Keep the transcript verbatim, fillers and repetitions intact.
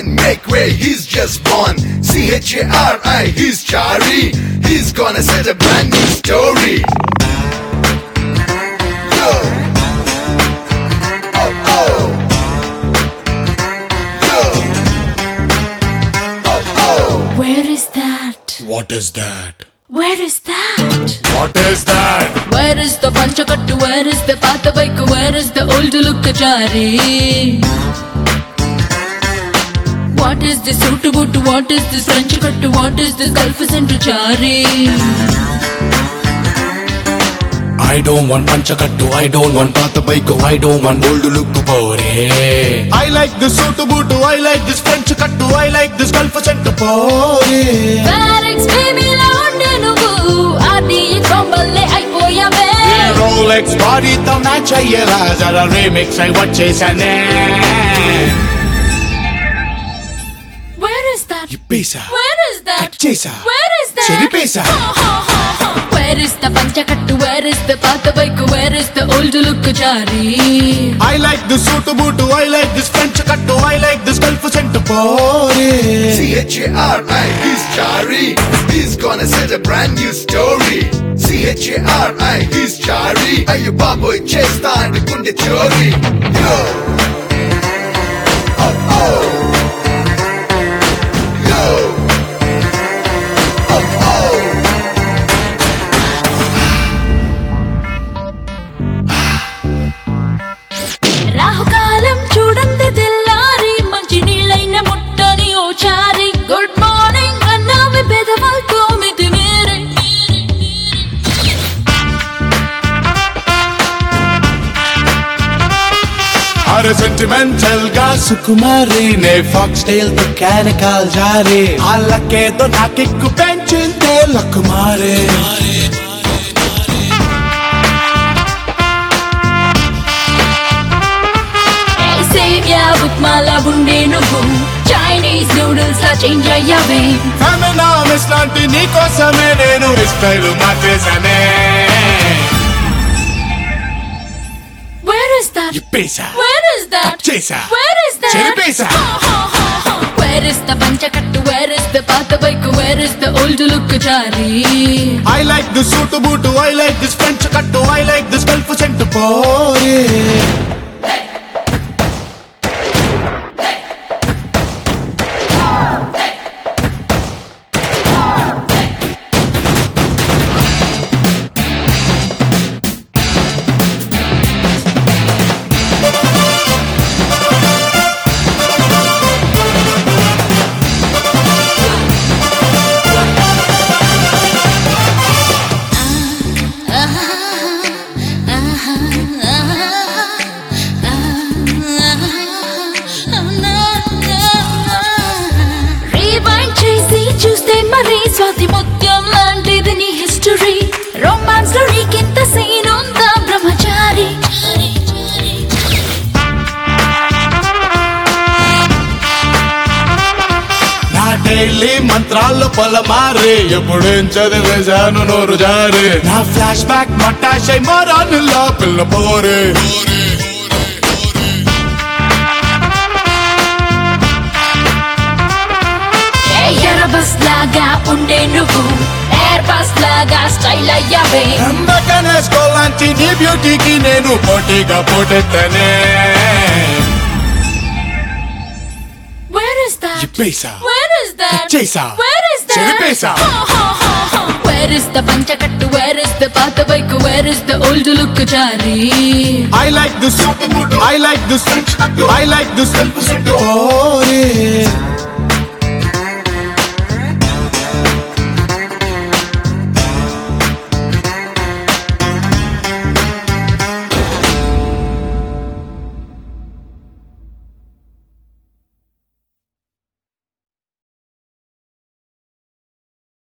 man, make way, he's just born. C H A R I, he's Chari. He's gonna set a brand new story. Yo. Oh, oh. Yo. Oh, oh. Where is that? What is that? Where is that? What is that? Where is the panchakattu? Where is the paata bike? Where is the old lukkachari? What is this suit boot? What is this French cut? What is this Gulf Central chari? I don't want panchakattu, I don't want paata bike, I don't want old look bore. I like this suit boot, I like this French cut, I like this Gulf Central bore. Barracks baby la unde nuvu R D X bomballe aipoyave. Rolex body tho match ayyela jara remix ai vachesane. Where is that? Yippesa. Where is that? Achesa. Where is that? Cheripesa. Where is the panchakattu? Where is the paata bike? Where is the old lukkachari? I like this suit boot, I like this French cut, I like this Gulf Central bore. C H A R I, he's Chari. He's gonna set a brand new story. C H A R I, he's Chari. Ayyo baboy chesta and kunde chori. Yo. Oh, oh. Yo. Oh, oh. రాహుకాలం చూడండి తెల్లారి మంచి నీళ్ళైన ముట్టని ఓ చారి. Good morning అన్నావి పెదవాళ్ళతో మిది మేరే. అరే sentimental గా సుకుమారి నే fox tail తో క్యానికల్ జారి అల్లకేదో నాకెక్కు పెంచిందే లక్కుమారే. సేవ్యా ఉప్మాలా ఉండే నువ్వు చైనీస్ నూడిల్స్ లా చేంజ్ అయ్యావే. ఫెమినామిస్ లాంటి నీకోసమే నేను స్టైల్ మార్చేసానే. Where is that? Yippesa. Where is that? Achesa. Where is that? Cheripesa. Where is the panchakattu? Where is the paata bike? Where is the old lukkachari? I like this suit boot, I like this French cut, I like this Gulf Central bore. Rewind చేసి చూస్తే మరి స్వాతి ముత్యం లాంటిది నీ history. Romance లో నీకింత scene ఉందా బ్రహ్మచారి? నా daily మంత్రాల్లో పొలమారి ఎప్పుడేం చదివేశాను నోరు జారి. నా ఫ్లాష్ బ్యాక్ మటాషై మరానుల్లో పిల్ల పోరే. ఎయిర్ బస్ లాగా ఉండే నువ్వు ఎయిర్ బస్ లాగా స్టైల్ అయ్యావే. అందకనేసుకోలాంటి నీ బ్యూటీకి నేను పోటీగా పోటెత్తనే. Where is that? Yippesa. Where is that? Achesa. Where is that? Cheripesa. Where is the panchakattu? Where is the paata bike? Where is the old lukkachari? I like this suit boot, I like this French cut, I like this Gulf Central bore.